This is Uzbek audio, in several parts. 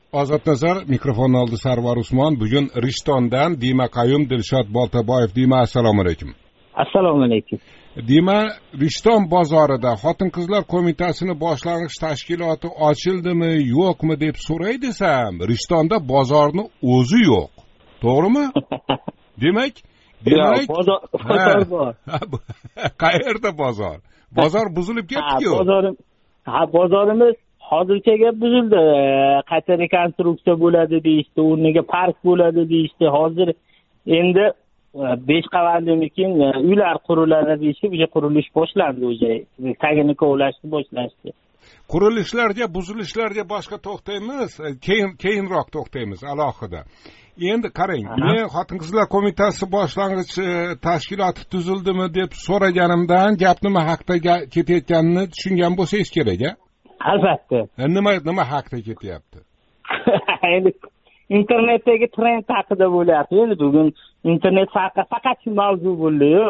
Ozodnazar mikrofonni oldi Sarvar Usmon. Bugun Rishtondan Dima Qayum Dilshod Boltaboyev. Dima, assalomu alaykum. Assalomu alaykum. Dima, Rishton bozorida Xotin-qizlar qo'mitasini boshlang'ich tashkiloti ochildimi, yo'qmi deb so'ray desam, Rishtonda bozorni o'zi yo'q. To'g'rimi? Demak, bozor bor. Qayerda bozor? Bozor buzilib ketdi-ku. Bozorimiz hozircha buzildi. Qayta rekonstruksiya bo'ladi deyishdi, o'rniga park bo'ladi deyishdi. Hozir endi 5 qavatlikin uylar quriladi deyishib, qurilish boshlandi o'zi. Tagini kovlashni boshlashdi. Qurilishlarga, buzilishlarga boshqa to'xtaymiz, keyinroq to'xtaymiz alohida. Endi qarang, men Xotin-qizlar qo'mitasi boshlang'ich tashkiloti tuzildimi deb so'raganimdan gap nima haqda ketayotganini tushungan bo'lsangiz kerak-a? Albatta. Nima haqda ketyapti? Endi internetdagi trend haqida bo'lyapti. Endi bugun internet faqat shu mavzu bo'ldi-yu.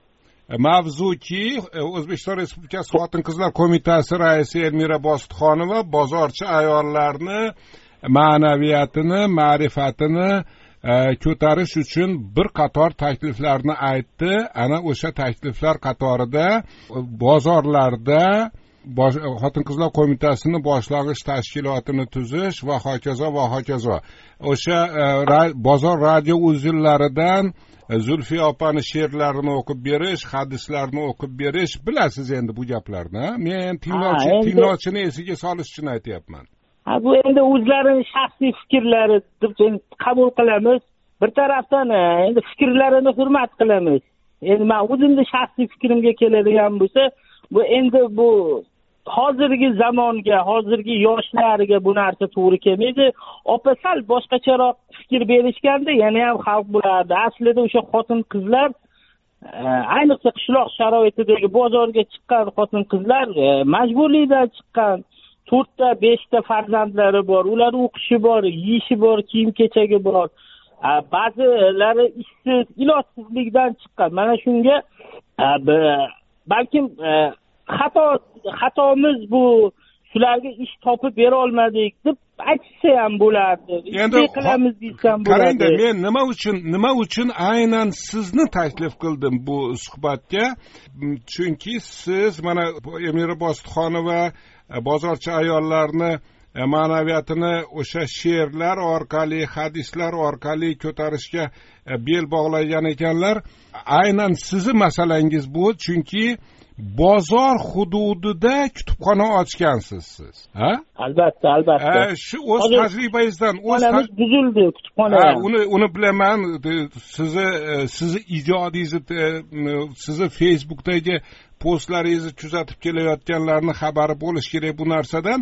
Mavzuki, O'zbekiston Respublikasi Xotin-qizlar qo'mitasi raisi Elmira Bositxonova bozorchi ayollarni ma'naviyatini, ma'rifatini ko'tarish uchun bir qator takliflarni aytdi. Ana o'sha takliflar qatorida bozorlarda Xotin-qizlar qo'mitasini boshlang'ich tashkilotini tuzish va hokazo va hokazo. O'sha bozor radio uzillaridan Zulfiya opani she'rlarini o'qib berish, hadislarni o'qib berish, bilasiz endi bu gaplarni. Men tinglovchini esiga solish uchun aytyapman. Bu endi o'zlarining shaxsiy fikrlari deb qabul qilamiz. Bir tarafdan endi fikrlarini hurmat qilamiz. Endi men o'zimning shaxsiy fikrimga keladigan bo'lsa, bu endi bu hozirgi zamonga, hozirgi yoshlarga bu narsa to'g'ri kelmaydi. Sal boshqacharoq fikr berishganda yana ham xalq bo'lardi. Aslida o'sha xotin-qizlar, ayniqsa qishloq sharoitidagi bozorga chiqqan xotin-qizlar majburlikdan chiqqan. 4 ta 5 ta farzandlari bor, ular o'qishi bor, yeyishi bor, kiyim-kechagi bor. Ba'zilari ishsiz, ilojsizlikdan chiqqan. Mana shunga balkim xatomiz bu, shularga ish topib bera olmadik deb aytsa ham bo'lardi. Endi qilamiz desam bo'ladi. Qarangda, men nima uchun aynan sizni taklif qildim bu suhbatga? Chunki siz mana Elmira Bositxonova bozorchi ayollarni ma'naviyatini o'sha she'rlar orqali, hadislar orqali ko'tarishga bel bog'lagan ekanlar. Aynan sizni masalangiz bu, chunki bozor hududida kutubxona ochgansiz siz. Ha? Albatta. Shu o'z tajribangizdan, buzildi kutubxona. Uni bilaman. Sizni ijodingizni, sizni Facebookdagi postlaringizni kuzatib kelayotganlarning xabari bo'lish kerak bu narsadan.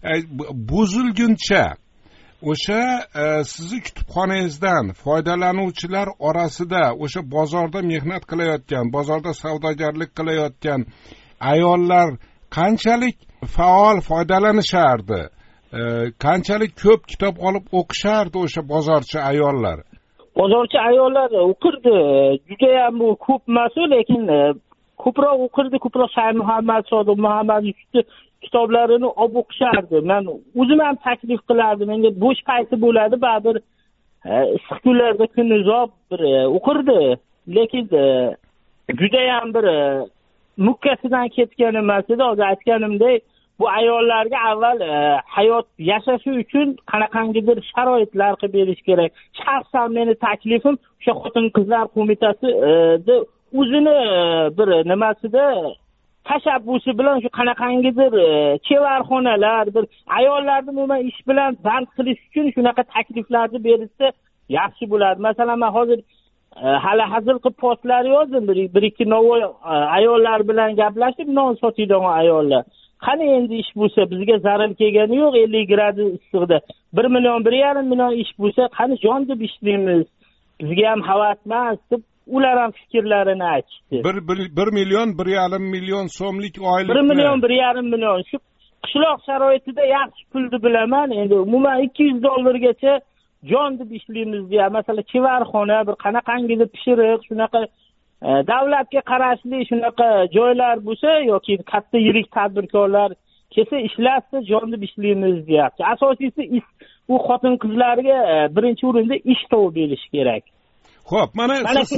Buzilguncha o'sha sizni kutubxonangizdan foydalanuvchilar orasida o'sha bozorda mehnat qilayotgan, bozorda savdogarlik qilayotgan ayollar qanchalik faol foydalanishardi, qanchalik ko'p kitob olib o'qishardi o'sha bozorchi ayollar. Bozorchi ayollar o'qirdi, juda ham bu ko'p emas, lekin ko'proq o'qirdi, ko'proq Shayx Muhammad, Sodiq Muhammad kitoblarini olib o'qishardi. Men o'zim ham taklif qilardim. Menga bo'sh payti bo'ladi, baribir issiq kunlarda kuni uzoq bir o'qirdi. Lekin juda ham bir mukkasidan ketgan emas edi. Hozir aytganimdek, bu ayollarga avval hayot yashashi uchun qanaqangidir sharoitlar qilib berish kerak. Shaxsan meni taklifim o'sha Xotin-qizlar qo'mitasida o'zini bir nimasida tashabbusi bilan shu qanaqangidir chevarxonalar, bir ayollarni umuman ish bilan band qilish uchun shunaqa takliflarni berishsa yaxshi bo'ladi. Masalan, men hozir hali hazil qilib postlar yozdim. Bir ikki novvoy ayollar bilan gaplashib, non sotadigan ayollar. Qani endi ish bo'lsa, bizga zarar kelgani yo'q, 50 gradus issiqda 1 million, 1,5 million ish bo'lsa, qani jon deb ishlaymiz. Bizga ham havas emas deb ular ham fikrlarini aytishdi. 1 million, 1,5 million so'mlik oylik. 1 million, 1,5 million. Shu qishloq sharoitida yaxshi pulni bilaman. Endi umuman $200 jon deb ishlaymiz deya. Masalan, chevarxona, bir qanaqangidir pishiriq, shunaqa davlatga qarashli shunaqa joylar bo'lsa yoki katta yirik tadbirkorlar kelsa, ishlatsa jon deb ishlaymiz deyapti. Asosiysi u xotin qizlarga birinchi o'rinda ish topib berish kerak. Xo'p, mana siz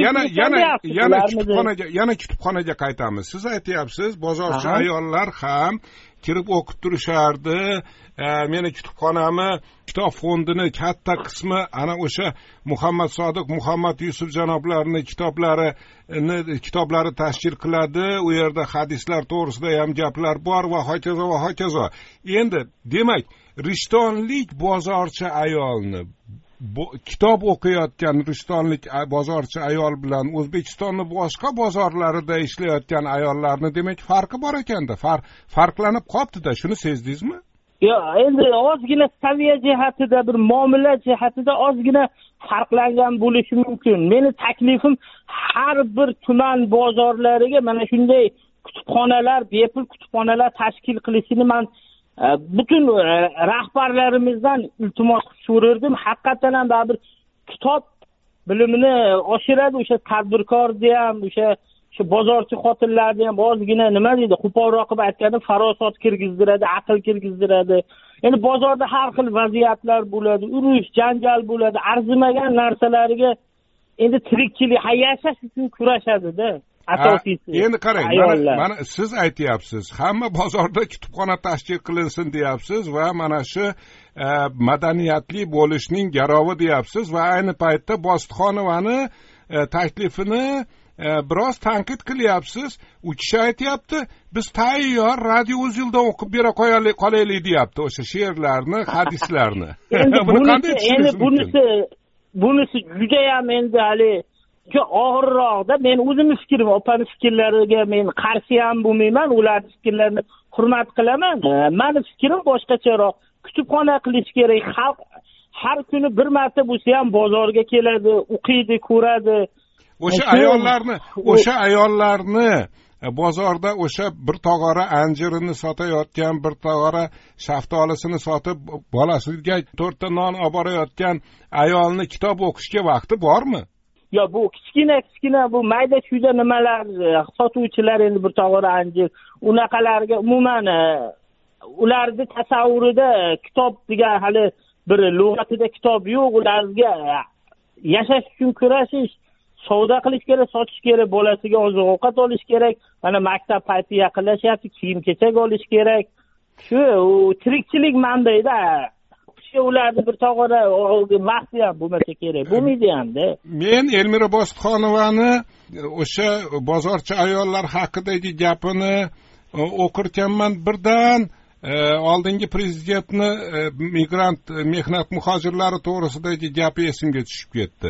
yana kutubxonaga qaytamiz. Siz aytyapsiz, bozorchi ayollar ham kirib o'qib turishardi. Meni kutubxonamni, kitob fondini katta qismi ana o'sha Muhammad Sodiq, Muhammad Yusuf janoblarining kitoblari tashkil qiladi. U yerda hadislar to'g'risida ham gaplar bor va hokazo va hokazo. Endi demak, rishtonlik bozorchi ayolni kitob o'qiyotgan rishtonlik bozorchi ayol bilan O'zbekistonning boshqa bozorlarida ishlayotgan ayollarni demak farqi bor ekanda, farqlanib qopti-da, shuni sezdingizmi? Yo'q, endi ozgina saviya jihatida, bir muomala jihatida ozgina farqlangan bo'lishi mumkin. Meni taklifim har bir tuman bozorlariga mana shunday kutubxonalar, bepul kutubxonalar tashkil qilishini men butun rahbarlarimizdan iltimos so'rardim. Haqiqatan ham bir kitob bilimini oshiradi, o'sha tadbirkorni ham, o'sha bozorchi xotinlarni ham ozgina nima deydi, qo'polroq qilib aytganda farosat kirgizdiradi, aql kirgizdiradi. Endi bozorda har xil vaziyatlar bo'ladi, urush, janjal bo'ladi, arzimagan narsalarga endi tirikchilik, yashash uchun kurashadi-da. Asosiysi. Endi qarang, mana siz aytyapsiz, hamma bozorda kutubxona tashkil qilinsin deyapsiz va mana shu madaniyatli bo'lishning garovi deyapsiz va ayni paytda Bositxonovani taklifini biroz tanqid qilyapsiz. U kishi aytyapti, biz tayyor radio uzilda o'qib bera qolaylik deyapti, o'sha she'rlarni, hadislarni. Buni qanday tushunish mumkin? Bunisi juda ham endi hali og'irroqda. Men o'zimning fikrim, opani fikrlariga men qarshi ham bo'lmayman, ularning fikrlarini hurmat qilaman. Meni fikrim boshqacharoq. Kutubxona qilish kerak. Xalq har kuni bir marta bo'lsa ham bozorga keladi, o'qiydi, ko'radi. O'sha ayollarni bozorda o'sha bir tog'ora anjirini sotayotgan, bir tog'ora shaftolisini sotib, bolasiga 4 ta non olib borayotgan ayolni kitob o'qishga vaqti bormi? Yo, bu kichkina bu mayda chuyda nimalar sotuvchilar endi bir tog'ora anjir, unaqalarga umuman ularning tasavvurida kitob degan hali bir lug'atida kitob yo'q. Ularga yashash uchun kurashish, savdo qilish kerak, sotish kerak, bolasiga oziq-ovqat olish kerak, mana maktab payti yaqinlashyapti, kiyim-kechak olish kerak. Shu tirikchilik manbaida ularni bir tog'ora vaqti ham bo'lmasa kerak, bo'lmaydi hamda. Men Elmira Bositxonovani o'sha bozorchi ayollar haqidagi gapini o'qirkanman, birdan oldingi prezidentni migrant mehnat muhojirlari to'g'risidagi gapi esimga tushib ketdi.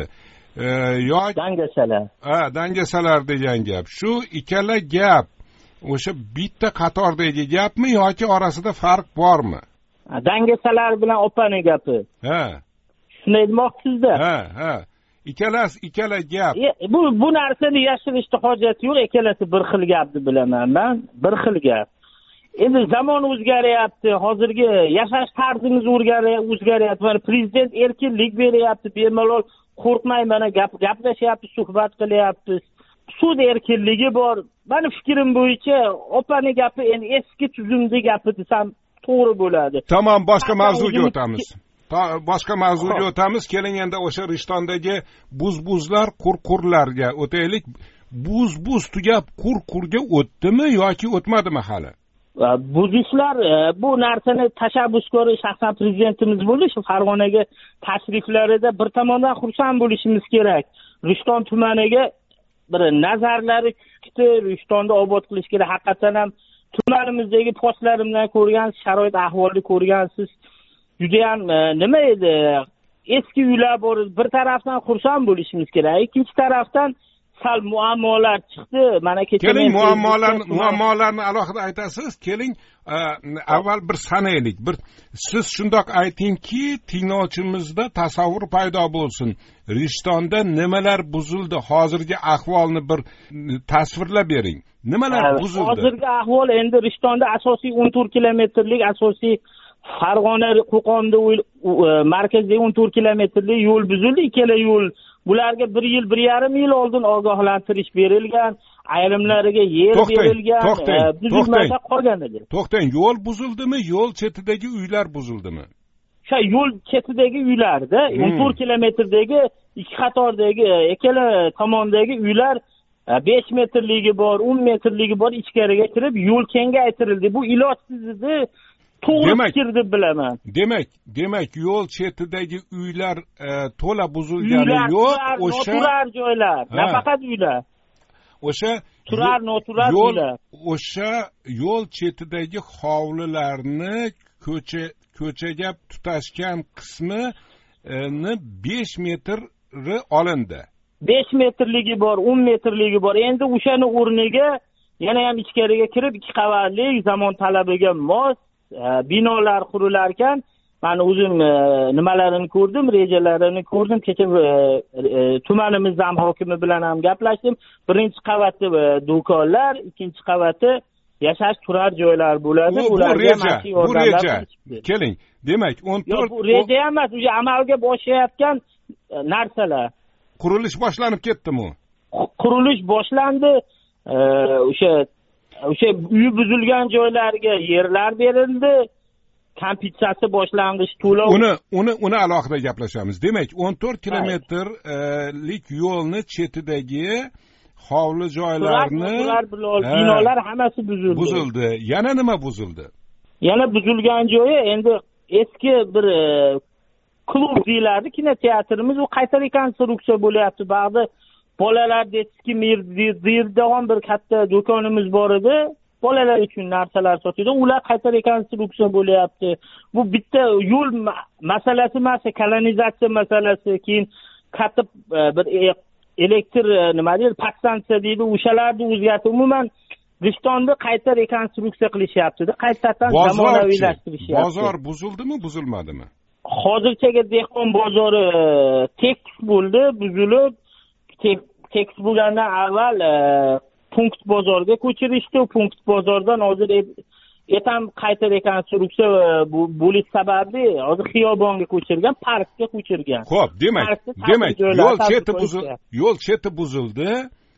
Dangasalar degan gap. Shu ikkala gap o'sha bitta qatordagi gapmi yoki orasida farq bormi? Dangasalar bilan opaning gapi. Shunday demoqchisiz-da. Ikkala gap. Bu narsani yashirishga hojat yo'q, ikkalasi bir xil gapni bilaman men, bir xil gap. Endi zamon o'zgaryapti, hozirgi yashash tarzimiz o'zgaryapti. Mana prezident erkinlik beryapti, bemalol qo'rqmay mana gaplashyapti, suhbat qilyapmiz. Sud erkinligi bor. Meni fikrim bo'yicha opaning gapi endi eski tuzumdagi gapi desam to'g'ri bo'ladi. Tamam, boshqa mavzuga o'tamiz. Keling endi o'sha Rishtondagi buz-buzlar, qurqurlarga o'taylik. Buz tugab qurqurga o'tdimi yoki o'tmadimi hali? Buzishlar bu narsani tashabbuskori shaxsan prezidentimiz bo'ldi. Shu Farg'onaga tashriflarida bir tomondan xursand bo'lishimiz kerak. Rishton tumaniga bir nazarlari tushdi, Rishtonni obod qilish kerak. Haqiqatan ham tumanimizdagi postlarimdan ko'rgan sharoit ahvolni ko'rgansiz. Juda ham nima edi? Eski uylar bor. Bir tarafdan xursand bo'lishimiz kerak, ikkinchi tarafdan sal muammolar chiqdi. Mana keling muammolarni alohida aytasiz. Keling avval bir sanaylik. Siz shundoq aytingki, tinglovchimizda tasavvur paydo bo'lsin. Rishtonda nimalar buzildi? Hozirgi ahvolni bir tasvirlab bering. Nimalar buzildi? Hozirgi ahvol endi Rishtonda asosiy 14 kilometrlik asosiy Farg'ona Qo'qonda markazdagi 14 kilometrlik yo'l buzildi. Ikkala yo'l bularga 1,5 yil oldin ogohlantirish berilgan, ayrimlariga yer berilgan, buzilmasa qolgan edi. To'xtang, yo'l buzildimi, yo'l chetidagi uylar buzildimi? o'sha yo'l chetidagi uylarda 14 kilometrdagi ikki qatordagi ikkala tomondagi uylar 5 metrligi bor, 10 metrligi bor, ichkariga kirib yo'l kengaytirildi. Bu ilojsiz edi, to'g'ri fikr deb bilaman. Demak, yo'l chetidagi uylar to'la buzilgani yo'q, o'sha turar joylar, nafaqat uylar. O'sha noturar uylar. O'sha yo'l chetidagi hovlilarni ko'chaga tutashgan qismini 5 metri olindi. 5 metrligi bor, 10 metrligi bor. Endi o'shani o'rniga yana ham ichkariga kirib 2 qavatli zamon talabiga mos binolar qurilar ekan. Men o'zim nimalarini ko'rdim, rejalarini ko'rdim. Kecha tumanimiz hokimi bilan ham gaplashdim. Birinchi qavatda do'konlar, ikkinchi qavatda yashash turar joylar bo'ladi. Ularga bu reja. Keling, demak 14 bu reja emas, o'sha amalga boshlayotgan narsalar. Qurilish boshlanib ketdimi? Qurilish boshlandi. O'sha uy buzilgan joylarga yerlar berildi. Kompensatsiya boshlang'ich to'lov. Uni alohida gaplashamiz. Demak, 14 kilometrlik yo'lni chetidagi hovli joylarni, binolar hammasi buzildi. Buzildi. Yana nima buzildi? Yana buzilgan joyi endi eski bir klub deyiladi, kinoteatrimiz, u qayta rekonstruksiya bo'lyapti. Ba'zi bolalar detskiy yerda ham bir katta do'konimiz bor edi. Bolalar uchun narsalar sotadi. Ular qayta rekonstruksiya bo'lyapti. Bu bitta yo'l masalasi emas, kanalizatsiya masalasi, keyin katta bir elektr podstansiya deydi, o'shalarni o'zgartirib umuman Rishtonda qayta rekonstruksiya qilishyapti, qaytadan zamonaviylashtirisyapti. Bozor buzildimi, buzilmadimi? Hozirchaga dehqon bozori tekis bo'ldi, buzilib, tekis bo'lgandan avval punkt bozorga ko'chirishdi. Punkt bozordan hozir ham qayta rekonstruksiya bo'lish sababli hozir xiyobonga ko'chirgan, parkga ko'chirgan. Xo'p, demak, yo'l cheti buzildi.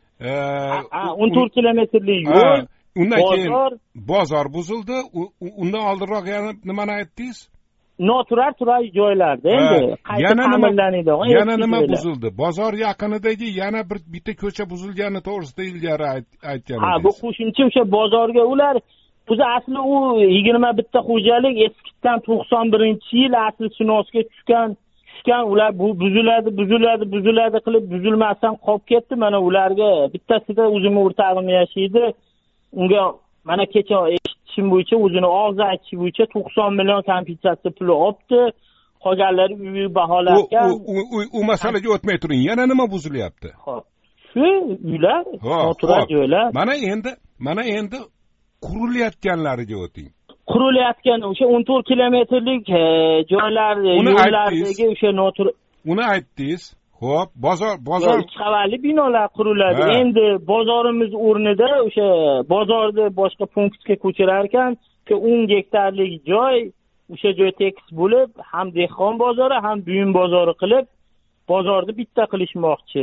14 kilometrlik yo'l, undan keyin bozor buzildi. Undan oldinroq yana nimani aytdingiz? Noturar joylarda endi qayta ta'mirlanadi. Yana nima buzildi? Bozor yaqinidagi yana bitta ko'cha buzilgani to'g'risida ilgari aytgan edingiz. Bu qo'shimcha o'sha bozorga ular o'zi asli u 21 ta xo'jalik eskidan 91-yil asli sinosga tushgan ular bu buziladi qilib buzilmasdan qolib ketdi. Mana ularga bittasida o'zimning o'rtog'im yashaydi. Unga mana kecha eshitishim bo'yicha, o'zini og'zi aytishi bo'yicha 90 million kompensatsiya puli olibdi. Qolganlari uyi baholargan. U masalaga o'tmay turing. Yana nima buzilyapti? Xo'p. Shu uylar, noturar joylar. Mana endi qurilayotganlariga o'ting. Qurilayotgan o'sha 14 kilometrlik joylar, yo'llardagi o'sha noturar. Uni aytdingiz. Xo'p, bozor 2 qavatli binolar quriladi. Endi bozorimiz o'rnida o'sha bozorni boshqa punktga ko'chirar ekan, 10 gektarlik joy, o'sha joy tekis bo'lib, ham dehqon bozori, ham buyum bozori qilib, bozorni bitta qilishmoqchi.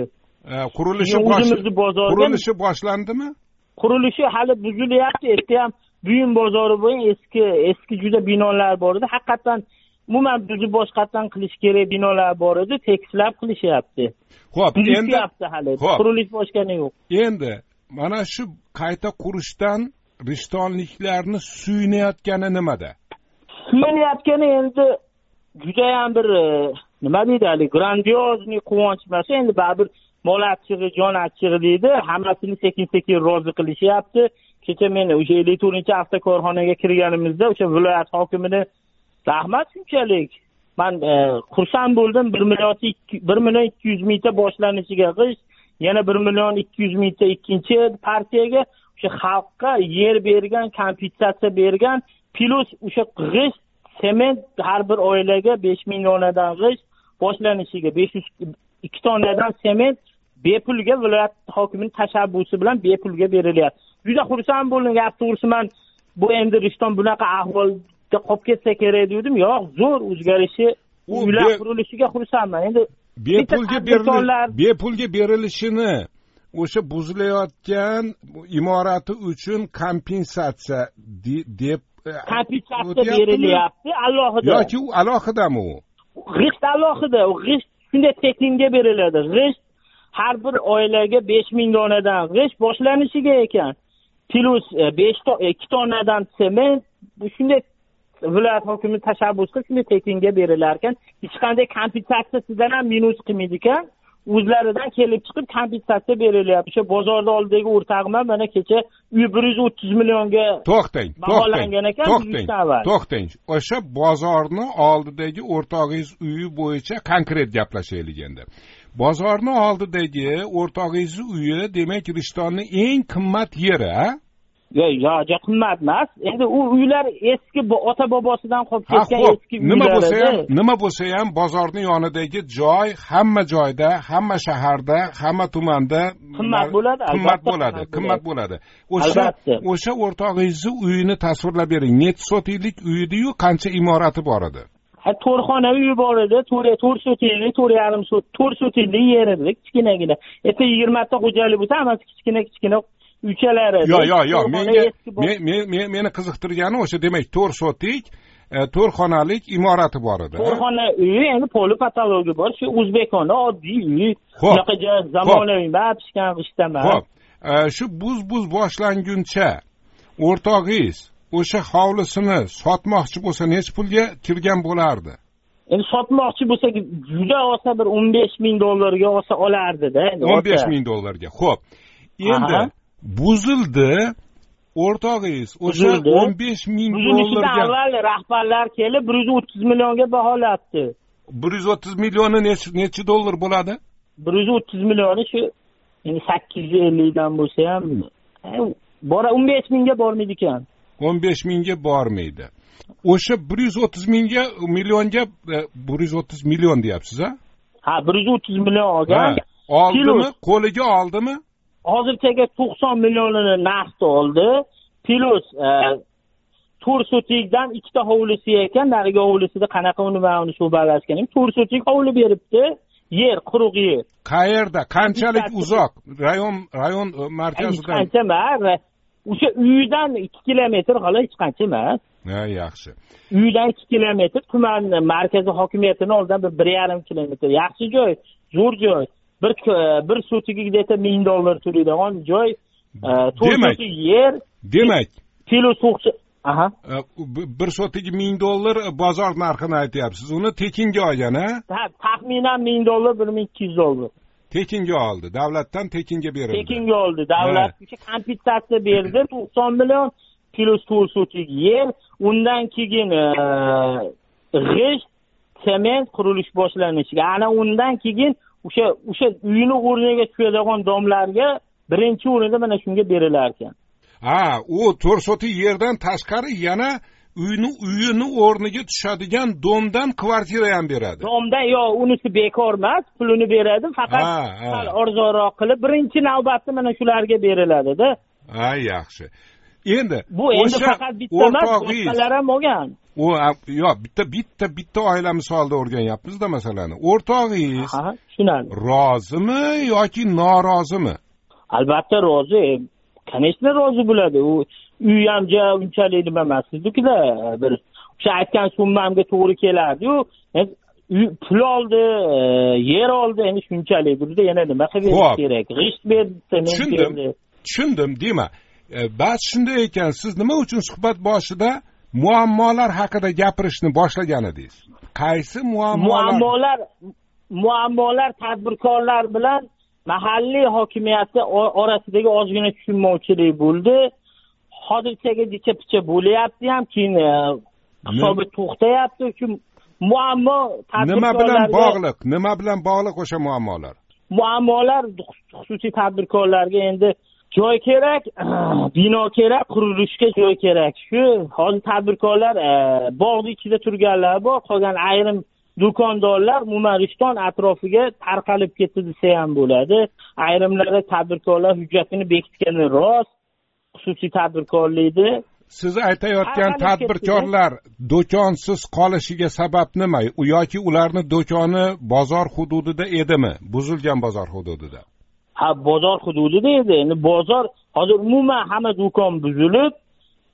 Qurilishi boshlandimi? Qurilishi hali buzilyapti. Endi ham buyum bozori bo'yin eski juda binolar bor edi. Haqiqatan umuman bizni boshqatdan qilish kerak binolar bor edi, tekislab qilishyapti. Xo'p, endi hali qurilish boshqani yo'q. Endi mana shu qayta qurishdan rishtonliklarni suyunayotgani nimada? Suyunayotgani endi juda ham bir nima deydi, grandiozniy quvonch emas. Endi baribir mol achchig'i, jon achchig'i deydi. Hammasini sekin-sekin rozi qilishyapti. Kecha men o'sha 54-avtokorxonaga kirganimizda o'sha viloyat hokimini rahmat shunchalik. Men xursand bo'ldim. 1 million 200 mingta boshlanishiga g'isht, yana 1 million 200 mingta ikkinchi partiyaga o'sha xalqqa yer bergan, kompensatsiya bergan, plus o'sha g'isht, sement har bir oilaga 5 ming donadan g'isht boshlanishiga 502 tonadan sement bepulga viloyat hokimining tashabbusi bilan bepulga berilyapti. Juda xursand bo'ldim. Gap to'g'risi men bu endi Rishton bunaqa ahvolda qolib ketsa kerak dedim. Yo'q, zo'r o'zgarishi, uylar qurilishiga xursandman. Endi bepulga berilishini o'sha buzilayotgan imorati uchun kompensatsiya deb kompensatsiya berilyapti alohida. yoki u alohidami u? G'isht alohida, u g'isht shunday tekinga beriladi. G'isht har bir oilaga 5000 donadan g'isht boshlanishiga ekan. Plus 2 tonadan sement, bu shunday viloyat hokimi tashabbusda shunday tekinga berilar ekan. Hech qanday kompensatsiya sizdan ham minus qilmaydi ekan. O'zlaridan kelib chiqib kompensatsiya berilyapti. O'sha bozorda oldidagi o'rtog'im mana kecha uy 130 millionga baholangan ekan. To'xtang. O'sha bozorni oldidagi o'rtog'ingiz uyi bo'yicha konkret gaplashaylik endi. Bozorni oldidagi o'rtog'ingiz uyi demak Rishtonning eng qimmat yeri, ha? Yo'q, qimmat emas. Endi u uylar eski ota bobosidan qolib ketgan eski uylar. Nima bo'lsa ham bozorning yonidagi joy hamma joyda, hamma shaharda, hamma tumanda qimmat bo'ladi, qimmat bo'ladi. O'sha o'rtog'ingizning uyini tasvirlab bering. Necha sotiklik uy edi-yu, qancha imorati bor edi? 4 xona uyi bor edi, 4 sotiklik, 4 sotiklik yer edi, kichkinagina. 20 ta xo'jalik bo'lsa, hammasi kichkina uychalar edi. Yo'q, meni qiziqtirgani o'sha, demak 4 sotik, 4 xonalik imorati bor edi. 4 xona uyi, endi poli patologi bor. Shu o'zbekona oddiy uy. Bunaqa zamonaviy pishgan g'isht emas. Xo'p. Shu buz boshlanguncha o'rtog'ingiz o'sha hovlisini sotmoqchi bo'lsa, nech pulga kirgan bo'lardi? Endi sotmoqchi bo'lsa, juda olsa bir 15000 dollarga olsa olardi-da. 15000 dollarga. Xo'p. Endi buzildi, o'rtog'ingiz o'sha 15000 dollarga avval rahbarlar kelib 130 millionga baholabdi. 130 millioni necha dollar bo'ladi? 130 millioni shu endi 850 dan bo'lsa ham 15 mingga bormaydi ekan. 15 mingga bormaydi. O'sha 130 millionga 130 million deyapsiz, ha? Ha, 130 million olgan. Oldimi? Qo'liga oldimi? Hozirchaga 90 millionini naqd oldi. Plus 4 sotikdan 2 ta hovlisi ekan, narigi hovlisida qanaqa uni sho'balashganim 4 sotik hovli beribdi. Yer, quruq yer. Qayerda? Qanchalik uzoq? Rayon markazidan. Qancha emas. O'sha uydan 2 kilometr xolos, hech qancha emas. Ha, yaxshi. Uydan 2 kilometr, tuman markazi hokimiyatining oldidan 1.5 kilometr. Yaxshi joy, zo'r joy. Bir sotiga desa 1000 dollar to'laydigan joy. 4 sotik yer. Demak, kilo so'qchi. Aha. Bir sotiga 1000 dollar bozor narxini aytyapsiz. Uni tekinga olgan, ha? Ha, taxminan 1000 dollar, 1200 dollar. Tekinga oldi. Davlatdan tekinga berildi. Tekinga oldi. Davlat kompensatsiya berdi, 90 million plus 4 sotik yer. Undan keyin g'isht, sement qurilish boshlanishiga. Ana undan keyin o'sha uyini o'rniga tushadigan domlarga birinchi o'rinda mana shunga berilar ekan. Ha, u 4 sotik yerdan tashqari yana uyini o'rniga tushadigan domdan kvartira ham beradi. Domdan unisi bekor emas, pulini beradi, faqat arzonroq qilib birinchi navbatda mana shularga beriladi-da. Ha, yaxshi. Endi bu endi faqat bitta emas, boshqalar ham olgan. Bitta oila misolida o'rganyapmiz-da masalani. O'rtog'ingiz rozimi yoki norozimi? Albatta rozi. Конечно, rozi bo'ladi. U uy ham unchalik nima emas edi-da, bir o'sha aytgan summamga to'g'ri kelardi-yu. Pul oldi, yer oldi, endi shunchalik bo'ldi. Yana nima qilish kerak? G'isht berdi, tushundim, demak. Ba'zi shunday ekan, siz nima uchun suhbat boshida muammolar haqida gapirishni boshlagan edingiz? Qaysi muammolar tadbirkorlar bilan mahalliy hokimiyati orasidagi ozgina tushunmovchilik bo'ldi. Hozirchaga dicha-picha bo'lyapti ham, keyin hisobi to'xtayapti. Shu muammo tadbirkorlarga nima bilan bog'liq o'sha muammolar? Muammolar xususiy tadbirkorlarga endi joy kerak, bino kerak, qurilishga joy kerak. Shu hozir tadbirkorlar bog'ning ichida turganlar bor, qolgan ayrim do'kondorlar Rishton atrofiga tarqalib ketdi desa ham bo'ladi. Ayrimlari tadbirkorlar hujjatini bekitgani rost, xususiy tadbirkorlikda. Siz aytayotgan tadbirkorlar do'konsiz qolishiga sabab nima? Yoki ularni do'koni bozor hududida edimi? Buzilgan bozor hududida. Ha, bozor hududida edi. Endi bozor hozir umuman hamma do'kon buzilib,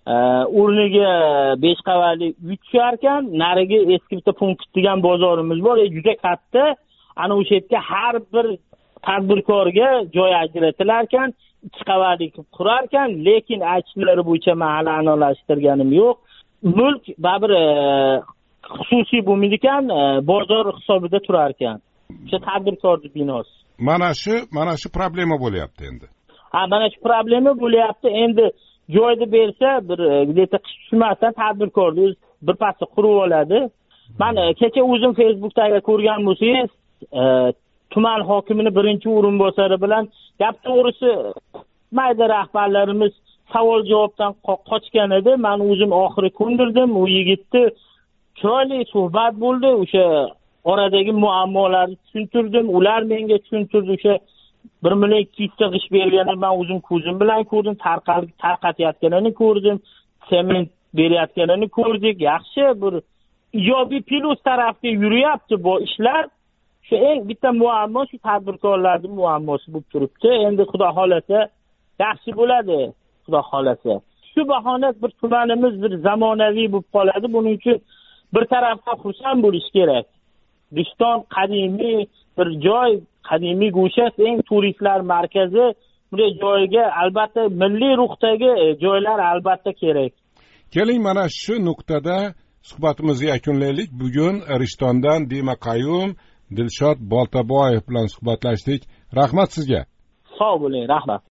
o'rniga 5 qavatli uy tushar ekan. Nariga eski bitta punkt degan bozorimiz bor, juda katta. Ana o'sha yerga har bir tadbirkorga joy ajratilar ekan, 2 qavatli qurar ekan, lekin aytishlari bo'yicha mahalla a'lolashtirganim yo'q. Mulk baribir xususiy bo'lmaydi ekan, bozor hisobida turar ekan. O'sha tadbirkorning binosi. Mana shu problema bo'lyapti endi. Mana shu problema bo'lyapti. Endi joyni bersa, bir leta qish tushmasdan tadbirkorni o'zi bir pasda qurib oladi. Men kecha o'zim Facebook'dagi ko'rgan bo'lsangiz, tuman hokimining birinchi o'rinbosari bilan gap to'g'risi mayda rahbarlarimiz savol-javobdan qochgan edi. Men o'zim oxiri ko'ndirdim. U yigitni chiroyli suhbat bo'ldi. O'sha oradagi muammolarni tushuntirdim. Ular menga tushuntirdi. O'sha 1 million 200 ta g'ish berganini men o'zim ko'zim bilan ko'rdim. Tarqatayotganini ko'rdim. Sement berayotganini ko'rdik. Yaxshi bir ijobiy plus tarafga yuryapti bu ishlar. Shu eng bitta muammo shu tadbirkorlarning muammosi bo'lib turibdi. Endi xudo xolasa yaxshi bo'ladi, xudo xolasa. Shu bahona bir tumanimiz bir zamonaviy bo'lib qoladi. Buning uchun bir tarafdan xursand bo'lish kerak. Riston qadimiy bir joy, qadimiy go'sha, eng turistlar markazi. Bunday joyga albatta milliy ruhdagi joylar albatta kerak. Keling, mana shu nuqtada suhbatimizni yakunlaylik. Bugun Rishtondan Dima Qayum, Dilshod Boltaboyev bilan suhbatlashdik. Rahmat sizga. Sog' bo'ling, rahmat.